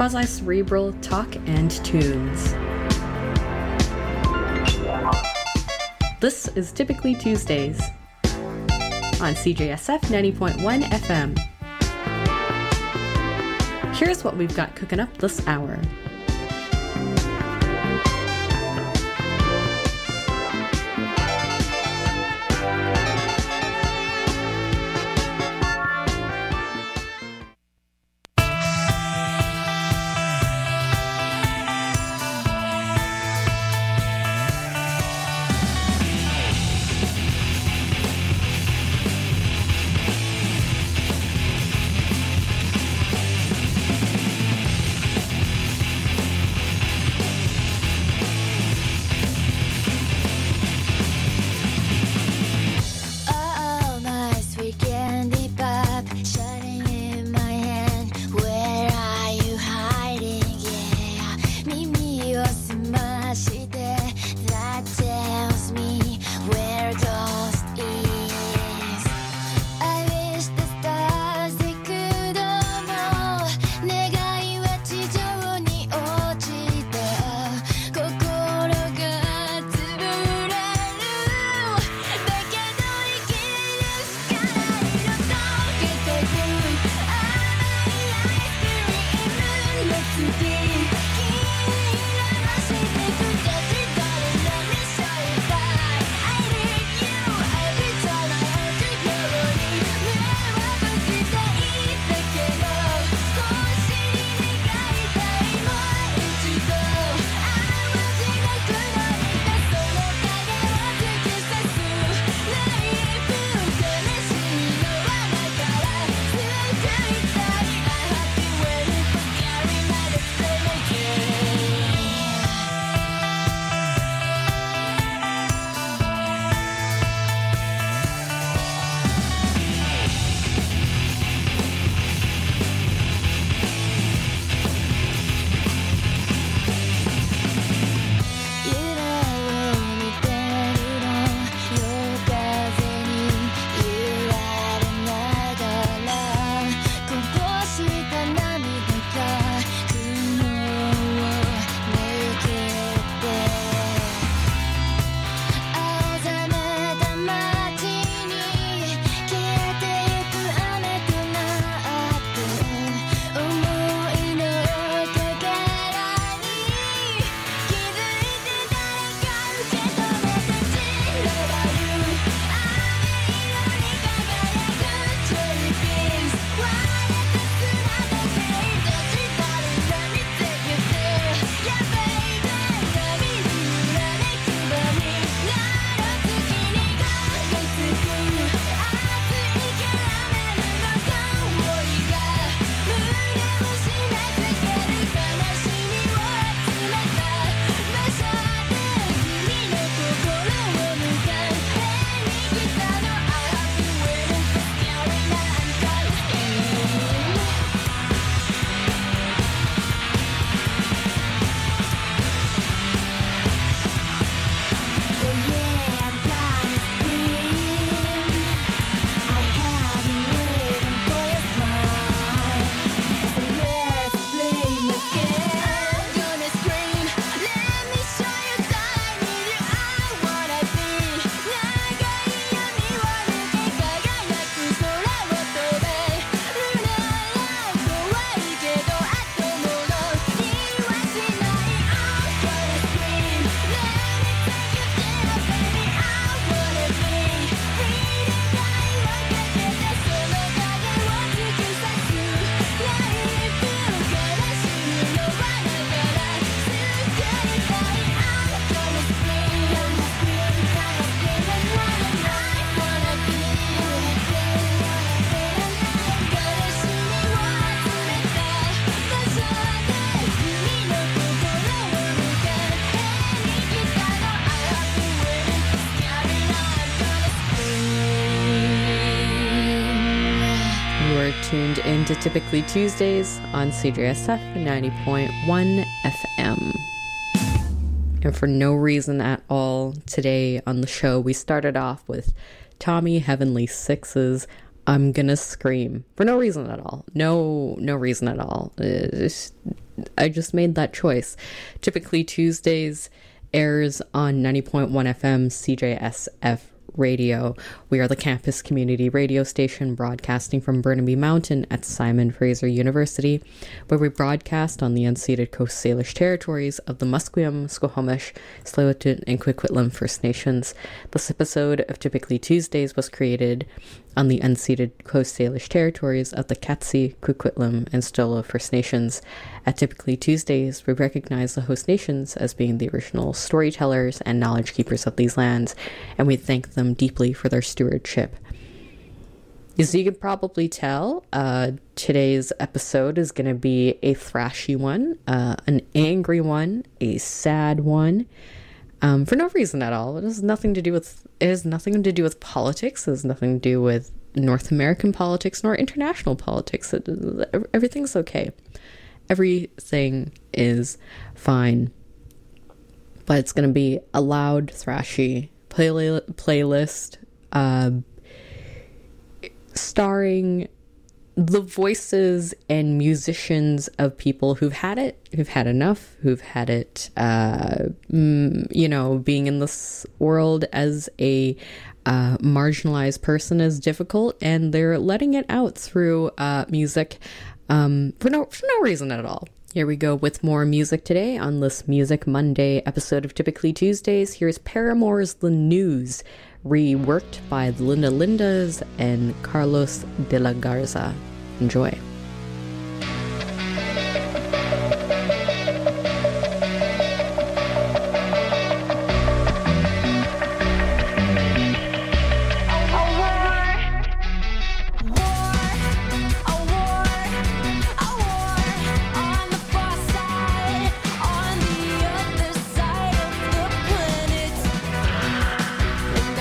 quasi-cerebral talk and tunes. This is Typically Tuesdays on CJSF 90.1 FM. Here's what we've got cooking up this hour. Tuned into Typically Tuesdays on CJSF 90.1 FM. And for no reason at all, today on the show, we started off with Tommy Heavenly Six's I'm gonna scream for no reason at all. No reason at all. I just made that choice. Typically Tuesdays airs on 90.1 FM CJSF Radio. We are the campus community radio station broadcasting from Burnaby Mountain at Simon Fraser University, where we broadcast on the unceded Coast Salish territories of the Musqueam, Squamish, Tsleil-Waututh, and Coquitlam First Nations. This episode of Typically Tuesdays was created on the unceded Coast Salish territories of the Katzie, Coquitlam, and Stolo First Nations. At Typically Tuesdays, we recognize the host nations as being the original storytellers and knowledge keepers of these lands, and we thank them deeply for their stewardship. As you can probably tell, today's episode is going to be a thrashy one, an angry one, a sad one, for no reason at all. It has nothing to do with politics. It has nothing to do with North American politics nor international politics. Everything's okay. Everything is fine. But it's going to be a loud, thrashy playlist starring the voices and musicians of people who've had it, who've had enough, who've had it, being in this world as a marginalized person is difficult, and they're letting it out through music for no reason at all. Here we go with more music today on this Music Monday episode of Typically Tuesdays. Here's Paramore's The News, reworked by the Linda Lindas and Carlos de la Garza. Enjoy.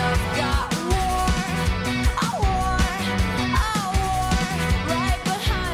Right behind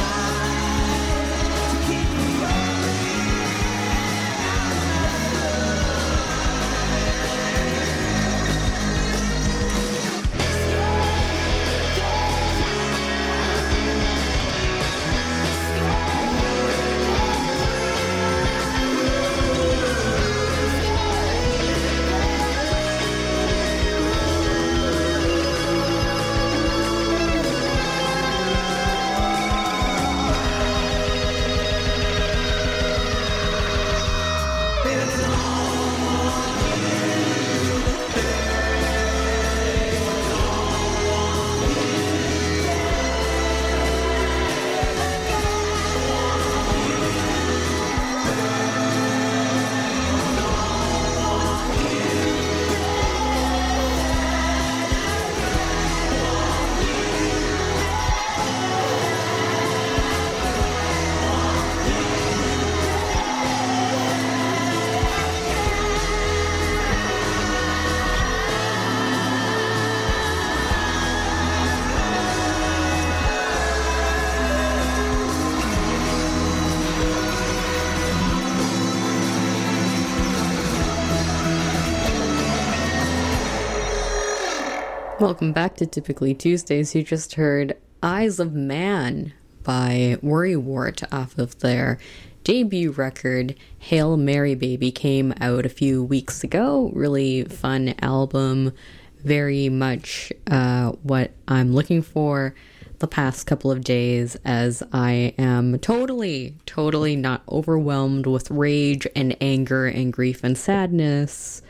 Welcome back to Typically Tuesdays. You just heard Eyes of Man by Worrywart off of their debut record, Hail Mary Baby, came out a few weeks ago. Really fun album, very much what I'm looking for the past couple of days, as I am totally not overwhelmed with rage and anger and grief and sadness.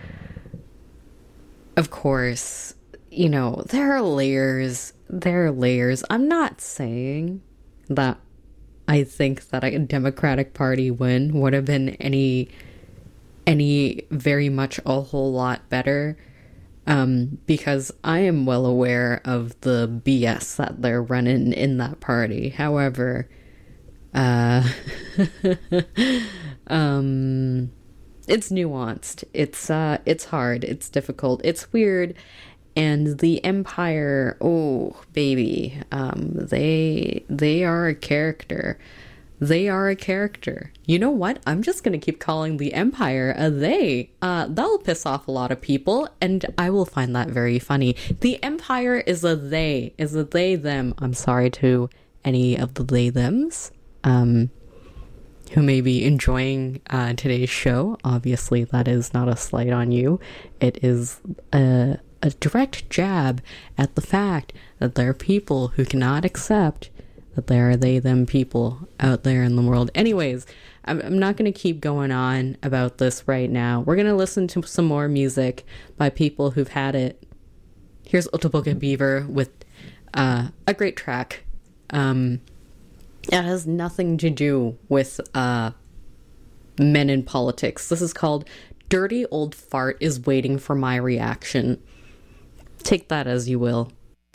Of course, you know, there are layers. I'm not saying that I think that a Democratic Party win would have been any very much a whole lot better, because I am well aware of the BS that they're running in that party. However, it's nuanced. It's hard. It's difficult. It's weird. And the Empire, oh baby, they are a character. They are a character. You know what? I'm just gonna keep calling the Empire a they. That'll piss off a lot of people, and I will find that very funny. The Empire is a they, them. I'm sorry to any of the they, thems, who may be enjoying today's show. Obviously, that is not a slight on you. It is a direct jab at the fact that there are people who cannot accept that there are they, them people out there in the world. Anyways, I'm not going to keep going on about this right now. We're going to listen to some more music by people who've had it. Here's Otoboke Beaver with a great track. It has nothing to do with men in politics. This is called Dirty Old Fart is Waiting for My Reaction. Take that as you will.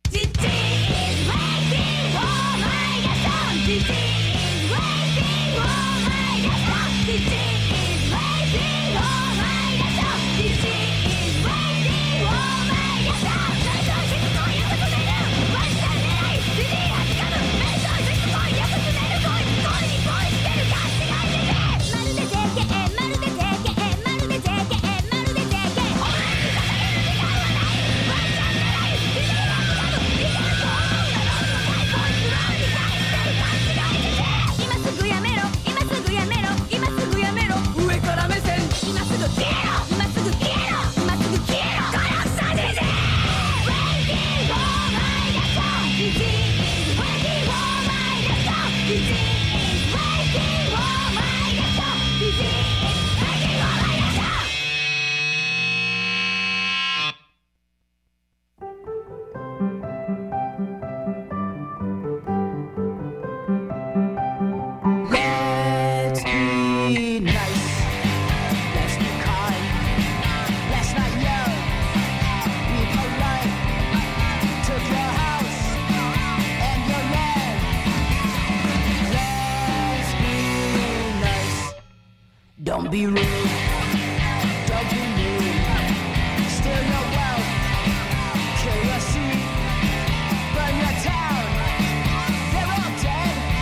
Don't be rude, don't be mean. Steal your wealth, kill your seed, burn your town. They're all dead.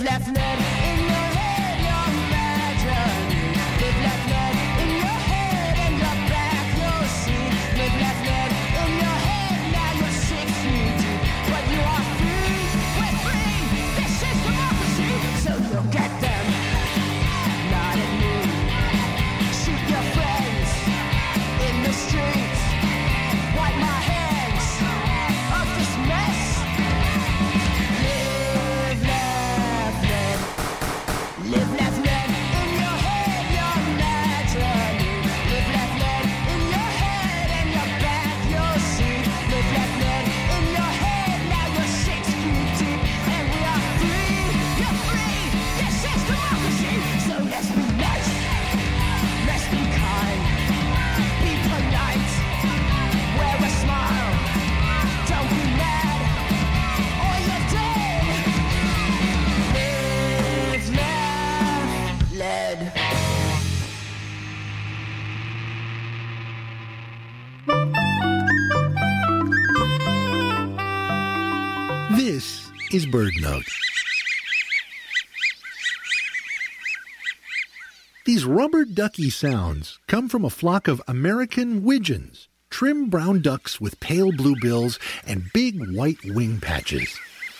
left lead in your head, your imaginary. Live left lead in your head and your back, you'll see. Live left lead in your head, now you're 6 feet deep. But you are free, we're free. This is democracy, so you'll get them. Not at me. Shoot your friends in the streets. Wipe my hands of this mess. Live left lead. Live left lead in your head, your imaginary. Live left lead in your head and your back, you'll see. Live left lead in your head, now you're 6 feet deep. And we are free, you're free. This is democracy, so let's be nice. Let's be kind. Be polite. Wear a smile. Don't be mad, or you're dead. Live left lead. This is BirdNote. These rubber ducky sounds come from a flock of American widgeons, trim brown ducks with pale blue bills and big white wing patches.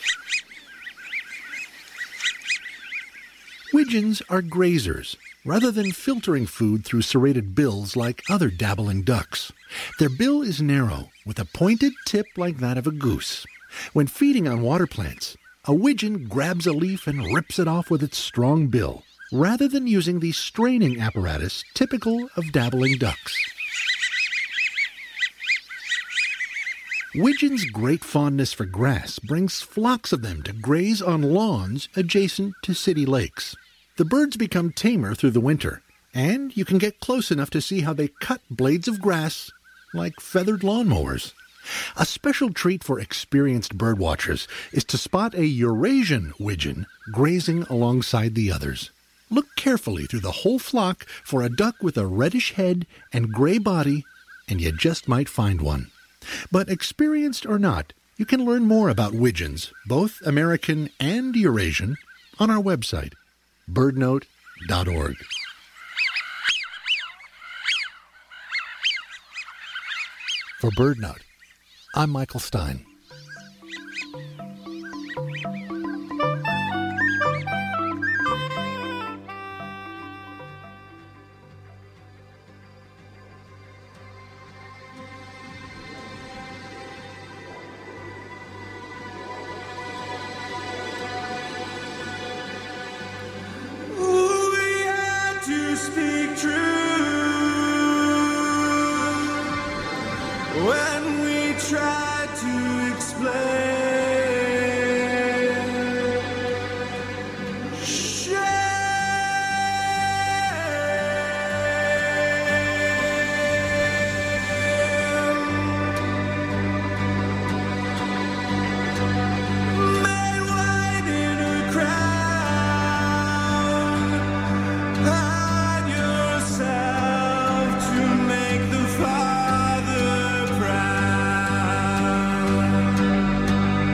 Widgeons are grazers, rather than filtering food through serrated bills like other dabbling ducks. Their bill is narrow, with a pointed tip like that of a goose. When feeding on water plants, a widgeon grabs a leaf and rips it off with its strong bill, rather than using the straining apparatus typical of dabbling ducks. Widgeons' great fondness for grass brings flocks of them to graze on lawns adjacent to city lakes. The birds become tamer through the winter, and you can get close enough to see how they cut blades of grass like feathered lawnmowers. A special treat for experienced birdwatchers is to spot a Eurasian widgeon grazing alongside the others. Look carefully through the whole flock for a duck with a reddish head and gray body, and you just might find one. But experienced or not, you can learn more about widgeons, both American and Eurasian, on our website, birdnote.org. For BirdNote, I'm Michael Stein. Speak true when we try to explain. Made white in a crown. Hide yourself to make the Father proud.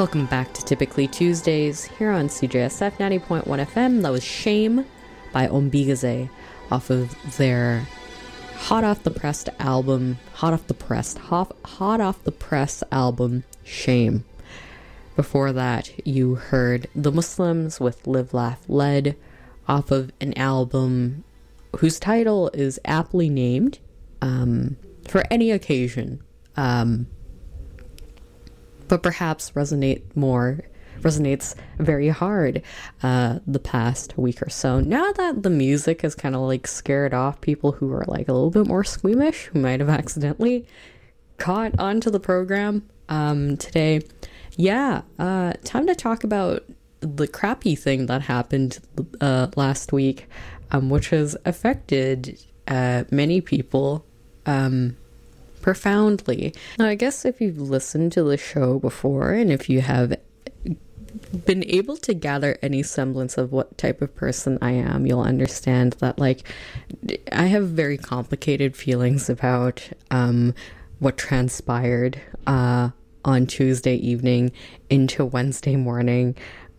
Welcome back to Typically Tuesdays here on CJSF 90.1 FM. That was Shame by Ombigaze off of their hot off the press album, Shame. Before that, you heard The Muslims with Live Laugh Lead off of an album whose title is aptly named for any occasion. But perhaps resonates very hard the past week or so. Now that the music has kind of like scared off people who are like a little bit more squeamish, who might have accidentally caught onto the program today. Time to talk about the crappy thing that happened last week, which has affected many people profoundly. Now, I guess if you've listened to the show before, and if you have been able to gather any semblance of what type of person I am, you'll understand that, like, I have very complicated feelings about what transpired on Tuesday evening into Wednesday morning.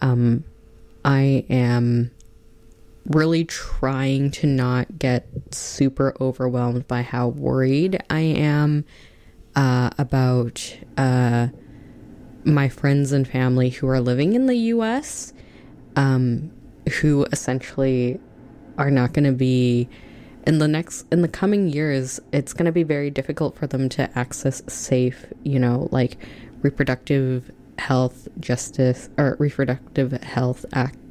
I am really trying to not get super overwhelmed by how worried I am about my friends and family who are living in the US, who essentially are not going to be in the coming years. It's going to be very difficult for them to access safe, like reproductive health justice or reproductive health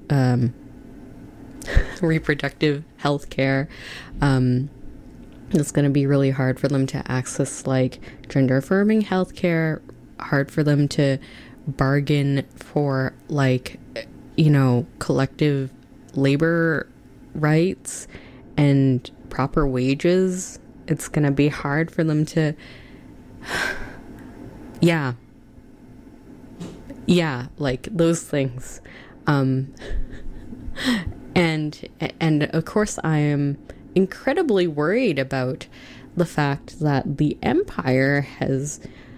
reproductive health care. It's going to be really hard for them to access like gender affirming health care, hard for them to bargain for like, collective labor rights and proper wages. It's going to be hard for them to like those things. And of course I am incredibly worried about the fact that the empire has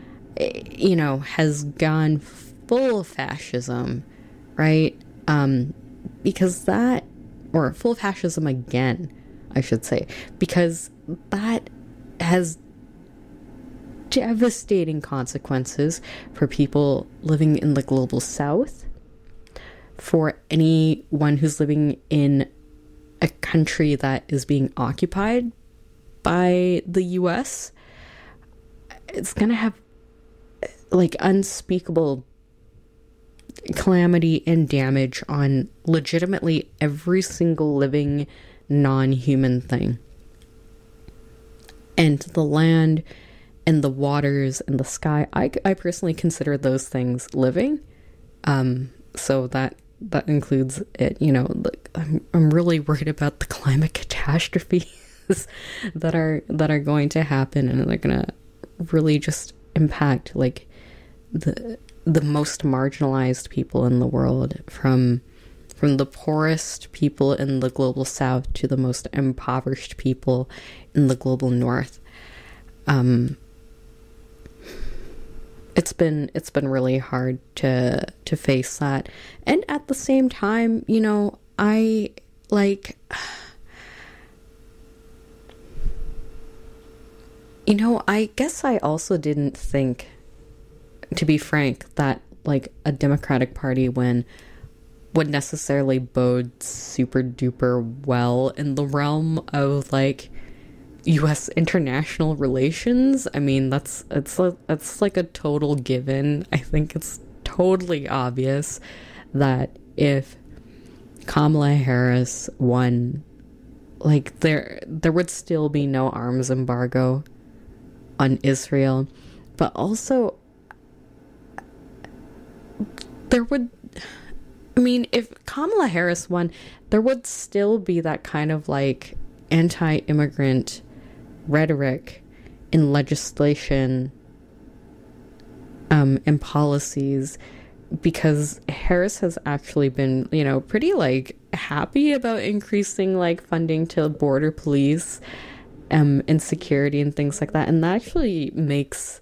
gone full fascism, right? Because or full fascism again, I should say, because that has devastating consequences for people living in the global south, for anyone who's living in a country that is being occupied by the US. It's gonna have like unspeakable calamity and damage on legitimately every single living non-human thing. And the land and the waters and the sky, I personally consider those things living. So that includes it, I'm really worried about the climate catastrophes that are going to happen, and they're gonna really just impact like the most marginalized people in the world, from the poorest people in the global south to the most impoverished people in the global north. It's been really hard to face that. And at the same time, I guess I also didn't think, to be frank, that like a Democratic Party win would necessarily bode super duper well in the realm of like U.S. international relations. I mean, it's like a total given. I think it's totally obvious that if Kamala Harris won, like there would still be no arms embargo on Israel, but also if Kamala Harris won, there would still be that kind of like anti-immigrant rhetoric in legislation and policies, because Harris has actually been, pretty like happy about increasing like funding to border police and security and things like that. And that actually makes